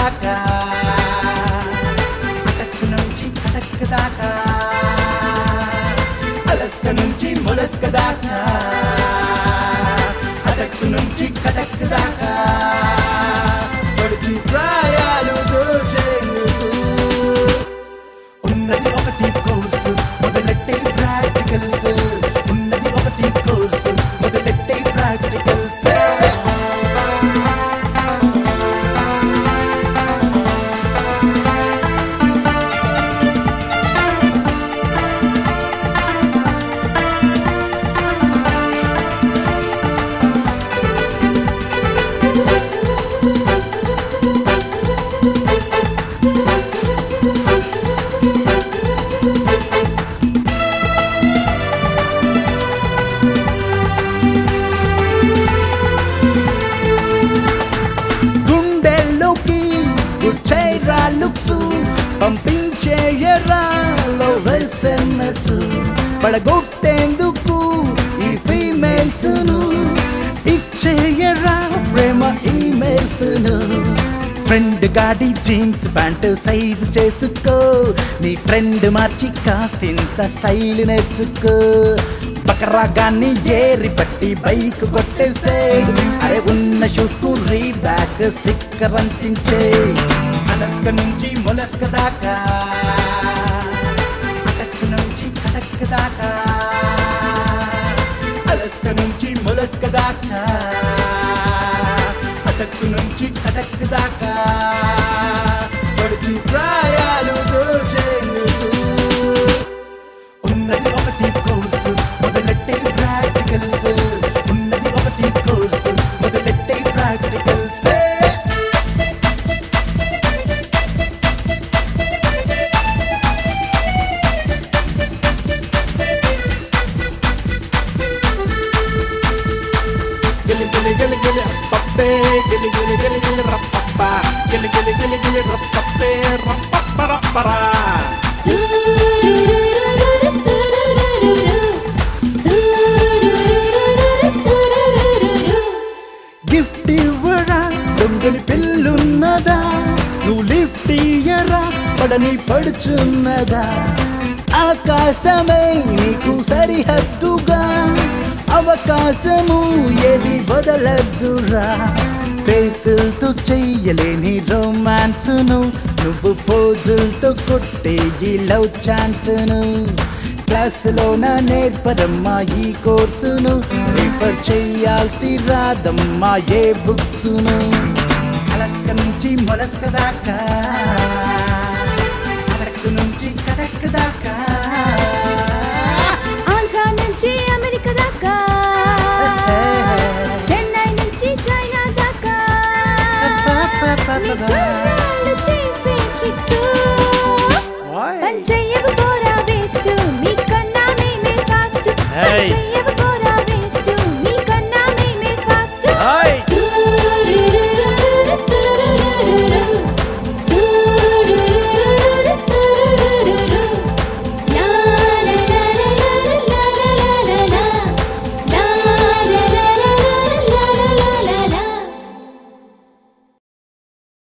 దాకా అటక్ నుంచి కటక్ దాకా అలస్కా నుంచి మొలస్కా దాకా అటక్ నుంచి కటక్ దాకా పడుచు ప్రాయాలు దోచేందుకు ఉన్నది ఒకటి కోర్సు మొదలెట్టే ప్రాక్టికల్స్ ఉన్నది ఒకటి కోర్సు మొదలెట్టే ప్రాక్టికల్స్ పంపించేయరా లవ్ ఎస్ఎంఎస్ పడగొట్టేందుకు ఈ ఫీమేల్స్ ను ఇచ్చేయరా ప్రేమ ఈమెయిల్స్ ను ఫ్రెండ్ గాడి జీన్స్ ప్యాంటు సైజు చేసుకో నీ ట్రెండ్ మార్చి కాసింత స్టైల్ నేర్చుకో బకరాగాన్ని ఏరి పట్టి బైక్ కొట్టేసే అరే ఉన్న షూస్ కు రీబ్యాక్ స్టిక్కర్ అంటించే అలస్కా నుంచి మొలస్కా దాకా అటక్ నుంచి కటక్ దాకా అలస్కా నుంచి మొలస్కా దాకా అటక్ నుంచి కటక్ దాకా పడుచు ప్రాయాలు దోచేందుకు ఉన్నది ఒకటి కోర్సు మొదలెట్టే ప్రాక్టికల్స్ ఉన్నది ఒకటి కోర్సు మొదలెట్టే practicals Gilly gilly rapappe, gilly gilly gilly gilly rapappa, gilly gilly gilly gilly rapappe, rapappa rapara. Gift ivara, dongani pillunnada, nu lift iyara, padani paduchunnada. ఆకాశమే నీకు సరిహద్దుగా అవకాశము ఏది వదలద్దురా ఫేసులతో చెయ్యలేని రొమాన్స్ను నువ్వు పోజులతో కొట్టే ఈ లవ్ ఛాన్స్ను క్లాసులోన నేర్పరమ్మా ఈ కోర్సును రిఫర్ చెయ్యాల్సి రాదమ్మా ఏ బుక్స్ను అలస్కా నుంచి మొలస్కా దాకా అటక్ నుంచి కటక్ దాకా ఆంధ్ర నుంచి అమెరికా దాకా చెన్నై నుంచి చైనా దాకా